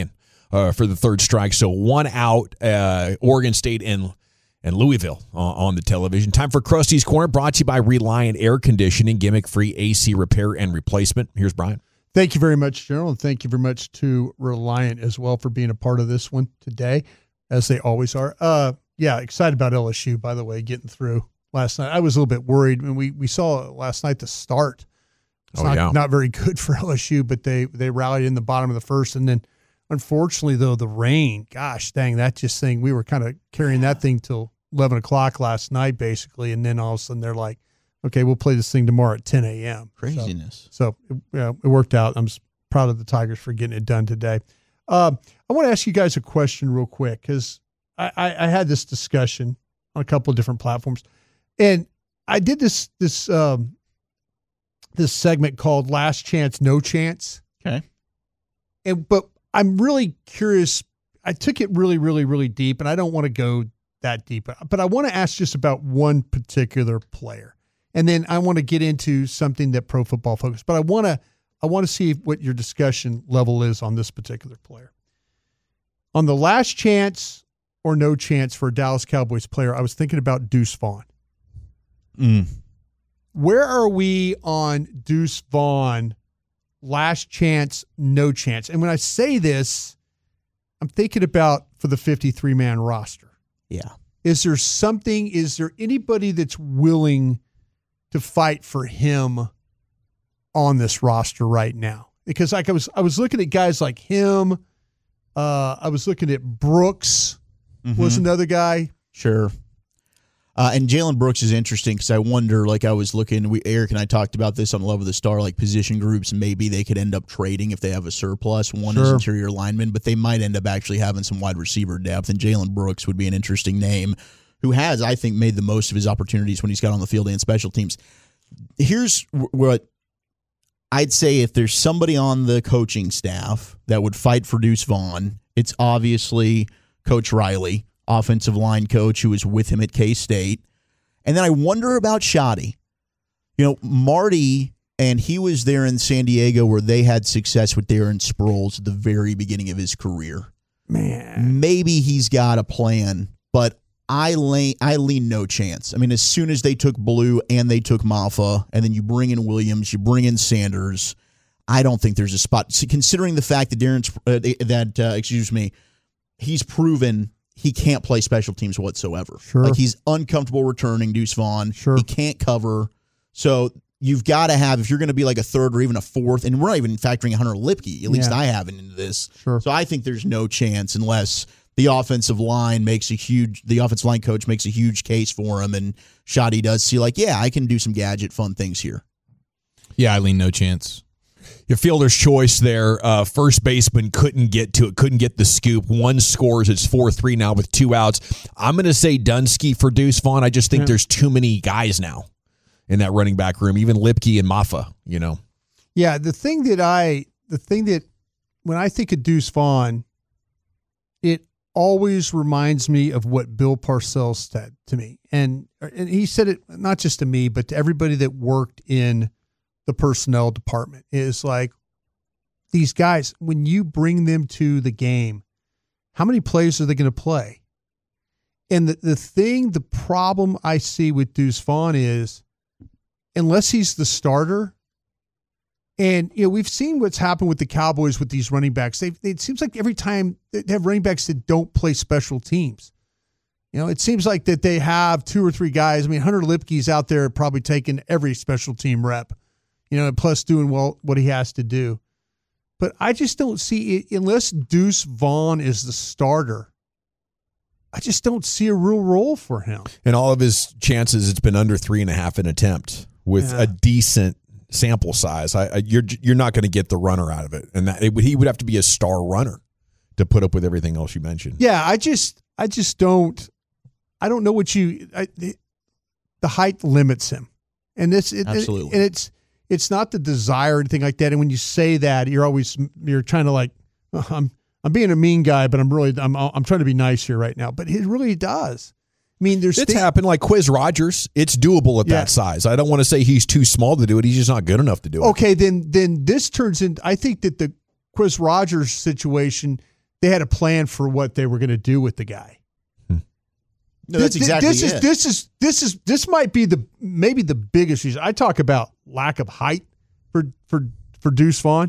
uh, for the third strike. So one out, uh, Oregon State and and Louisville uh, on the television. Time for Krusty's Corner, brought to you by Reliant Air Conditioning, gimmick-free A C repair and replacement. Here's Brian. Thank you very much, General, and thank you very much to Reliant as well for being a part of this one today, as they always are. Uh, yeah, excited about L S U, by the way, getting through last night. I was a little bit worried when we, we saw last night the start. It's oh, not, yeah. not very good for L S U, but they, they rallied in the bottom of the first. And then, unfortunately, though, the rain, gosh dang, that just thing, we were kind of carrying that thing till eleven o'clock last night, basically. And then all of a sudden they're like, okay, we'll play this thing tomorrow at ten a.m. Craziness. So, so it, you know, it worked out. I'm proud of the Tigers for getting it done today. Um, I want to ask you guys a question real quick, because I, I, I had this discussion on a couple of different platforms. And I did this this um, this segment called Last Chance, No Chance. Okay. And but I'm really curious. I took it really, really, really deep, and I don't want to go that deep. But I want to ask just about one particular player. And then I want to get into something that Pro Football Focus. But I want to I want to see what your discussion level is on this particular player. On the last chance or no chance for a Dallas Cowboys player, I was thinking about Deuce Vaughn. Mm. Where are we on Deuce Vaughn? Last chance, no chance. And when I say this, I'm thinking about for the fifty-three man roster. Yeah. Is there something, is there anybody that's willing to fight for him on this roster right now? Because like I was I was looking at guys like him. Uh, I was looking at Brooks mm-hmm. was another guy. Sure. Uh, and Jalen Brooks is interesting because I wonder, like I was looking, we, Eric and I talked about this on Love of the Star, like position groups, maybe they could end up trading if they have a surplus. One sure. is interior lineman, but they might end up actually having some wide receiver depth, and Jalen Brooks would be an interesting name who has, I think, made the most of his opportunities when he's got on the field and special teams. Here's what I'd say: if there's somebody on the coaching staff that would fight for Deuce Vaughn, it's obviously Coach Riley, offensive line coach who was with him at K-State. And then I wonder about Shoddy. You know, Marty, and he was there in San Diego where they had success with Darren Sproles at the very beginning of his career. Man. Maybe he's got a plan, but I lean, I lean no chance. I mean, as soon as they took Blue and they took Maffa, and then you bring in Williams, you bring in Sanders, I don't think there's a spot. So considering the fact that Darren, uh, that uh, excuse me, he's proven he can't play special teams whatsoever. Sure. Like he's uncomfortable returning, Deuce Vaughn. Sure. He can't cover. So you've got to have, if you're going to be like a third or even a fourth, and we're not even factoring Hunter Lipke, at least yeah. I haven't into this. Sure. So I think there's no chance unless the offensive line makes a huge, the offensive line coach makes a huge case for him, and Shoddy does see like, yeah, I can do some gadget fun things here. Yeah, I lean no chance. Your fielder's choice there. Uh, first baseman couldn't get to it, couldn't get the scoop. One scores. It's four three now with two outs. I'm going to say Dunsky for Deuce Vaughn. I just think yeah. there's too many guys now in that running back room, even Lipke and Maffa, you know. Yeah, the thing that I, the thing that, when I think of Deuce Vaughn, it always reminds me of what Bill Parcells said to me. And, and he said it not just to me, but to everybody that worked in the personnel department. Is like, these guys, when you bring them to the game, how many plays are they going to play? And the, the thing, the problem I see with Deuce Vaughn is, unless he's the starter, and you know, we've seen what's happened with the Cowboys with these running backs. They, it seems like every time they have running backs that don't play special teams. You know, it seems like that they have two or three guys. I mean, Hunter Lipke's out there probably taking every special team rep, you know, plus doing well what he has to do. But I just don't see it, unless Deuce Vaughn is the starter, I just don't see a real role for him. And all of his chances, it's been under three and a half an attempt with Yeah. a decent sample size. I, I you're you're not going to get the runner out of it, and that it would, he would have to be a star runner to put up with everything else you mentioned. Yeah, I just I just don't I don't know what you I, the height limits him, and this it, Absolutely, it, and it's it's not the desire or anything like that. And when you say that, you're always you're trying to like oh, I'm I'm being a mean guy, but I'm really I'm I'm trying to be nice here right now. But it really does. I mean, there's it's th- happened like Quiz Rogers. It's doable at Yeah. that size. I don't want to say he's too small to do it. He's just not good enough to do it. Okay, then then this turns into, I think that the Chris Rogers situation, they had a plan for what they were going to do with the guy. No, that's this, exactly this it. is this is this is this might be the maybe the biggest reason. I talk about lack of height for for for Deuce Vaughn.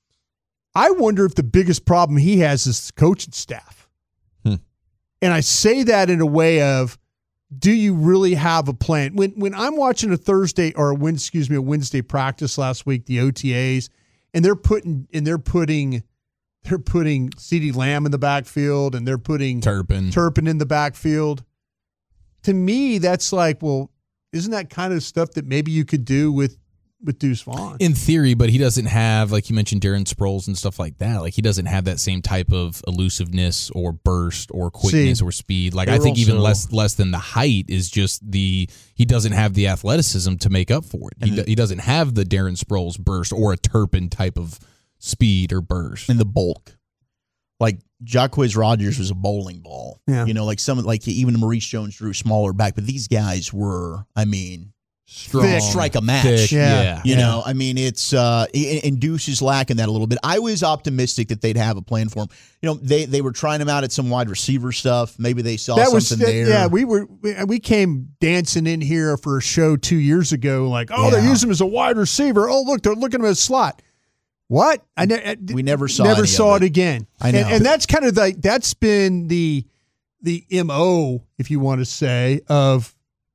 I wonder if the biggest problem he has is the coaching staff. Hmm. And I say that in a way of, do you really have a plan? When when I'm watching a Thursday or a Wednesday, excuse me, a Wednesday practice last week, the O T As, and they're putting and they're putting they're putting CeeDee Lamb in the backfield and they're putting Turpin Turpin in the backfield. To me, that's like, well, isn't that kind of stuff that maybe you could do with with Deuce Vaughn? in theory, but he doesn't have, like you mentioned, Darren Sproles and stuff like that. Like he doesn't have that same type of elusiveness or burst or quickness See, or speed. Like I think also- even less less than the height is just the he doesn't have the athleticism to make up for it. He, do, he doesn't have the Darren Sproles burst or a Turpin type of speed or burst. And the bulk. Like Jacquizz Rodgers was a bowling ball. Yeah. You know, like some like even Maurice Jones-Drew smaller back, but these guys were, I mean, Thick. strike a match. Thick, Yeah. yeah. You Yeah. know, I mean, it's uh, and and Deuce is lacking that a little bit. I was optimistic that they'd have a plan for him. You know, they they were trying him out at some wide receiver stuff. Maybe they saw That was something that- there. yeah. We were we, we came dancing in here for a show two years ago, like, oh, they're Yeah. using him as a wide receiver. Oh, look, they're looking at him as a slot. What? I ne- We never saw never any saw of it it. again. I know. and, and that's kind of like that's been the the M O, if you want to say, of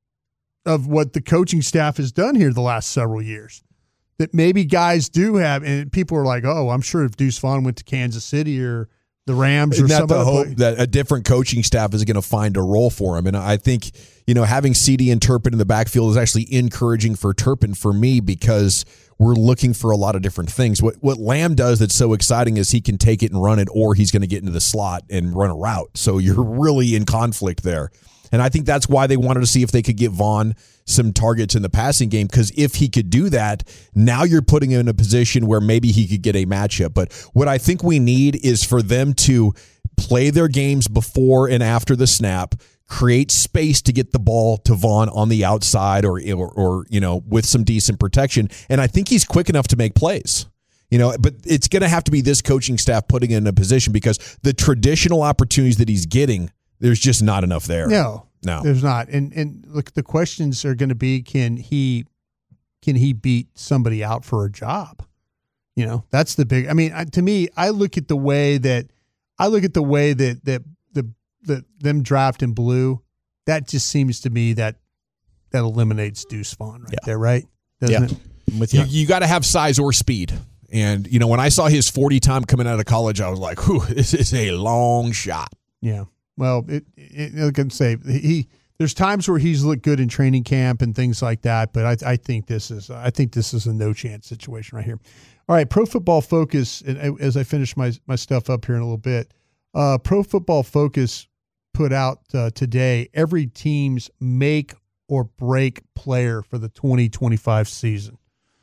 of what the coaching staff has done here the last several years. That maybe guys do have, and people are like, oh, I'm sure if Deuce Vaughn went to Kansas City or the Rams or Isn't that some the other hope place- that a different coaching staff is going to find a role for him? And I think, you know, having CeeDee and Turpin in the backfield is actually encouraging for Turpin for me because we're looking for a lot of different things. What what Lamb does that's so exciting is he can take it and run it, or he's going to get into the slot and run a route. So you're really in conflict there. And I think that's why they wanted to see if they could get Vaughn some targets in the passing game, because if he could do that, now you're putting him in a position where maybe he could get a matchup. But what I think we need is for them to play their games before and after the snap, create space to get the ball to Vaughn on the outside or, or, or you know, with some decent protection. And I think he's quick enough to make plays. You know, but it's going to have to be this coaching staff putting him in a position because the traditional opportunities that he's getting, there's just not enough there. No, No. there's not. And and look, the questions are going to be: Can he, can he beat somebody out for a job? You know, that's the big. I mean, I, to me, I look at the way that I look at the way that that the the them drafting Blue. That just seems to me that that eliminates Deuce Vaughn right Yeah. there, right? Doesn't Yeah. it? I'm with You, you. you got to have size or speed. And, you know, when I saw his forty time coming out of college, I was like, whew, this is a long shot. Yeah. Well, it, it, I can say he. There's times where he's looked good in training camp and things like that, but I, I think this is I think this is a no chance situation right here. All right, Pro Football Focus. And as I finish my my stuff up here in a little bit, uh, Pro Football Focus put out uh, today every team's make or break player for the twenty twenty-five season.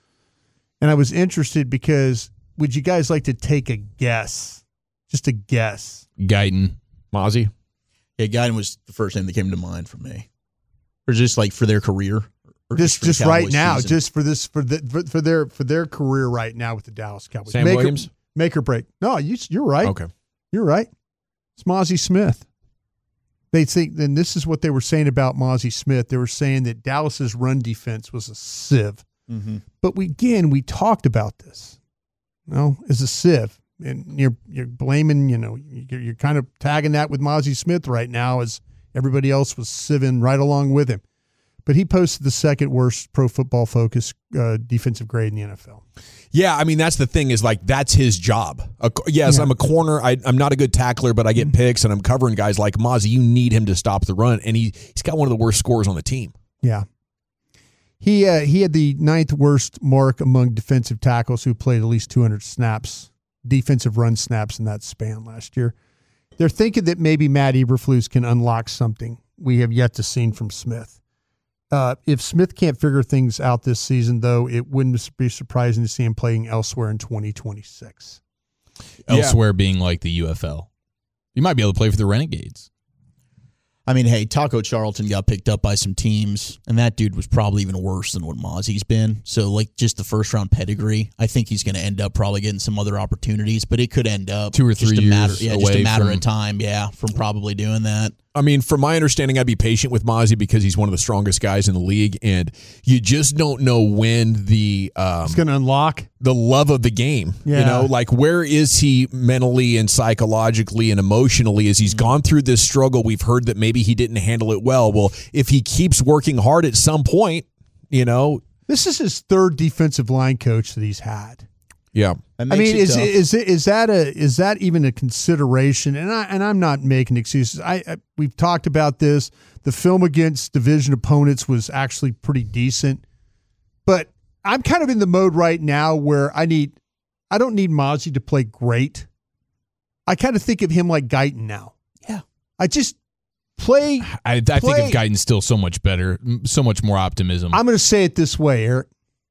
And I was interested because would you guys like to take a guess? Just a guess. Guyton. Mozzie? Yeah, Guyton was the first name that came to mind for me. Or just like for their career. Or Just for the just right Cowboys now, season. just for this for the for, for their for their career right now with the Dallas Cowboys. Sam make Williams? Or, make or break. No, you you're right. Okay. You're right. It's Mozzie Smith. They think, and this is what they were saying about Mozzie Smith. They were saying that Dallas's run defense was a sieve. Mm-hmm. But we again, we talked about this. You know, as a sieve, and you're you're blaming, you know, you're, you're kind of tagging that with Mozzie Smith right now, as everybody else was sieving right along with him. But he posted the second worst Pro Football Focus uh, defensive grade in the N F L. Yeah, I mean, that's the thing is, like, that's his job. A, yes, Yeah. I'm a corner. I, I'm not a good tackler, but I get picks, and I'm covering guys like Mozzie. You need him to stop the run, and he, he's got one of the worst scores on the team. Yeah. He uh, he had the ninth worst mark among defensive tackles who played at least two hundred snaps, defensive run snaps in that span last year. They're thinking that maybe Matt Eberflus can unlock something we have yet to see from Smith. Uh, if Smith can't figure things out this season, though, it wouldn't be surprising to see him playing elsewhere in twenty twenty-six. Elsewhere being like the U F L. You might be able to play for the Renegades. I mean, hey, Taco Charlton got picked up by some teams, and that dude was probably even worse than what Mozzie's been. So, like, just the first round pedigree, I think he's going to end up probably getting some other opportunities, but it could end up two or three just a years matter, yeah, away just a matter from, of time, yeah, from probably doing that. I mean, from my understanding, I'd be patient with Mozzie because he's one of the strongest guys in the league, and you just don't know when the um, it's going to unlock the love of the game. Yeah. You know, like where is he mentally and psychologically and emotionally as he's gone through this struggle? We've heard that maybe he didn't handle it well. Well, if he keeps working hard at some point, you know, this is his third defensive line coach that he's had. Yeah. I mean, is is is that a is that even a consideration? And I and I'm not making excuses. I, I we've talked about this. The film against division opponents was actually pretty decent, but I'm kind of in the mode right now where I need I don't need Mozzie to play great. I kind of think of him like Guyton now. Yeah, I just play. I, I play. think of Guyton still so much better, so much more optimism. I'm going to say it this way, Eric.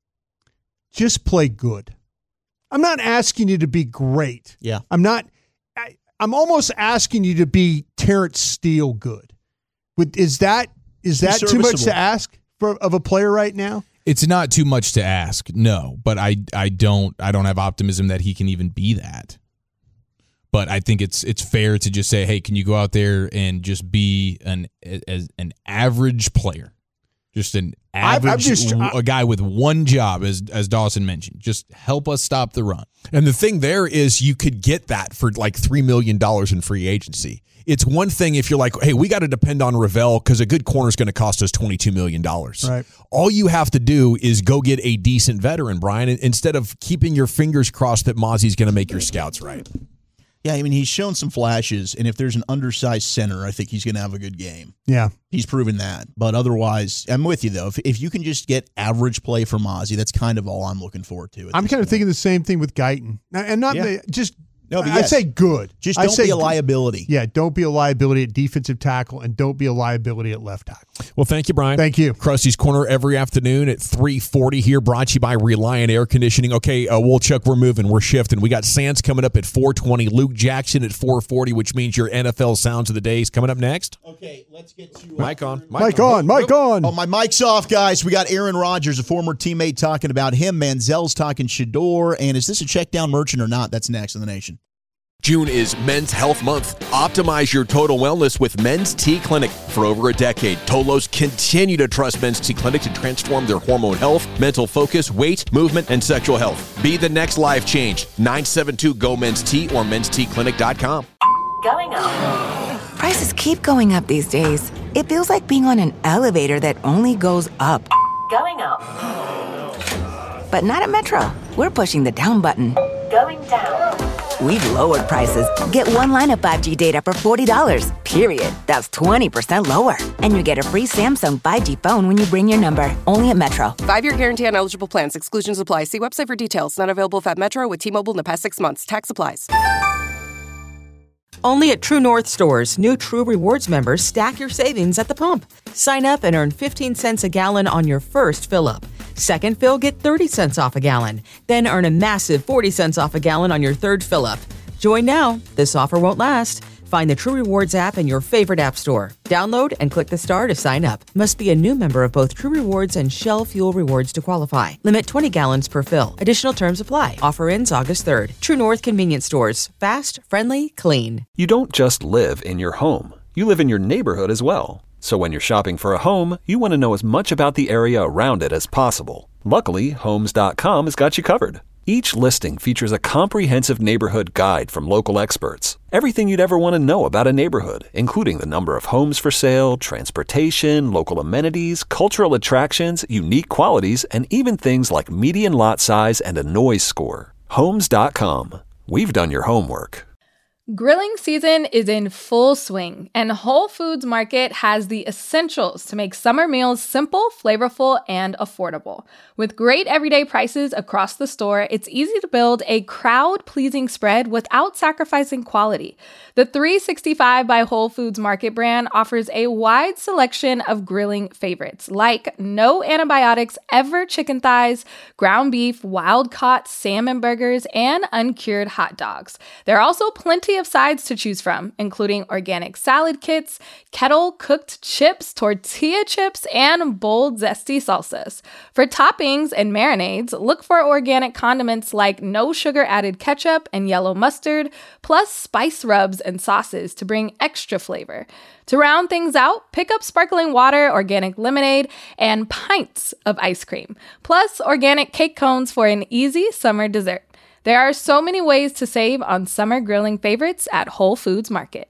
Just play good. I'm not asking you to be great. Yeah. I'm not I, I'm almost asking you to be Terrence Steele good. With is that is that too much to ask for of a player right now? It's not too much to ask, no, but I I don't I don't have optimism that he can even be that. But I think it's it's fair to just say, hey, can you go out there and just be an as an average player? Just an average, I'm just, a guy with one job, as as Dawson mentioned. Just help us stop the run. And the thing there is you could get that for like three million dollars in free agency. It's one thing if you're like, hey, we got to depend on Ravel because a good corner is going to cost us twenty-two million dollars. Right. All you have to do is go get a decent veteran, Brian, instead of keeping your fingers crossed that Mozzie's going to make your scouts right. Yeah, I mean, he's shown some flashes, and if there's an undersized center, I think he's going to have a good game. Yeah. He's proven that. But otherwise, I'm with you, though. If, if you can just get average play from Mozzie, that's kind of all I'm looking forward to. I'm kind point. of thinking the same thing with Guyton. And not Yeah. just No, but I yes. say good. Just I don't say be a good. liability. Yeah, don't be a liability at defensive tackle, and don't be a liability at left tackle. Well, thank you, Brian. Thank you. Krusty's Corner every afternoon at three forty here, brought to you by Reliant Air Conditioning. Okay, uh, Wolchuk, we're moving. We're shifting. We got Sands coming up at four twenty, Luke Jackson at four forty, which means your N F L Sounds of the Day is coming up next. Okay, let's get to... Uh, mic on. Mic on. Mic on. Oh, my mic's off, guys. We got Aaron Rodgers, a former teammate, talking about him. Manziel's talking Shador. And is this a check down merchant or not? That's next in the Nation. June is Men's Health Month. Optimize your total wellness with Men's T Clinic. For over a decade, Tolos continue to trust Men's T Clinic to transform their hormone health, mental focus, weight, movement, and sexual health. Be the next life change. nine seven two G O Men's T or men's t clinic dot com. Going up. Prices keep going up these days. It feels like being on an elevator that only goes up. Going up. But not at Metro. We're pushing the down button. Going down. We've lowered prices. Get one line of five G data for forty dollars, period. That's twenty percent lower. And you get a free Samsung five G phone when you bring your number. Only at Metro. Five-year guarantee on eligible plans. Exclusions apply. See website for details. Not available if at Metro with T-Mobile in the past six months. Tax applies. Only at True North stores, new True Rewards members stack your savings at the pump. Sign up and earn fifteen cents a gallon on your first fill-up. Second fill, get thirty cents off a gallon. Then earn a massive forty cents off a gallon on your third fill-up. Join now. This offer won't last. Find the True Rewards app in your favorite app store. Download and click the star to sign up. Must be a new member of both True Rewards and Shell Fuel Rewards to qualify. Limit twenty gallons per fill. Additional terms apply. Offer ends August third. True North Convenience Stores. Fast, friendly, clean. You don't just live in your home. You live in your neighborhood as well. So when you're shopping for a home, you want to know as much about the area around it as possible. Luckily, Homes dot com has got you covered. Each listing features a comprehensive neighborhood guide from local experts. Everything you'd ever want to know about a neighborhood, including the number of homes for sale, transportation, local amenities, cultural attractions, unique qualities, and even things like median lot size and a noise score. Homes dot com. We've done your homework. Grilling season is in full swing, and Whole Foods Market has the essentials to make summer meals simple, flavorful, and affordable. With great everyday prices across the store, it's easy to build a crowd-pleasing spread without sacrificing quality. The three sixty-five by Whole Foods Market brand offers a wide selection of grilling favorites, like no antibiotics ever chicken thighs, ground beef, wild-caught salmon burgers, and uncured hot dogs. There are also plenty of of sides to choose from, including organic salad kits, kettle-cooked chips, tortilla chips, and bold, zesty salsas. For toppings and marinades, look for organic condiments like no sugar-added ketchup and yellow mustard, plus spice rubs and sauces to bring extra flavor. To round things out, pick up sparkling water, organic lemonade, and pints of ice cream, plus organic cake cones for an easy summer dessert. There are so many ways to save on summer grilling favorites at Whole Foods Market.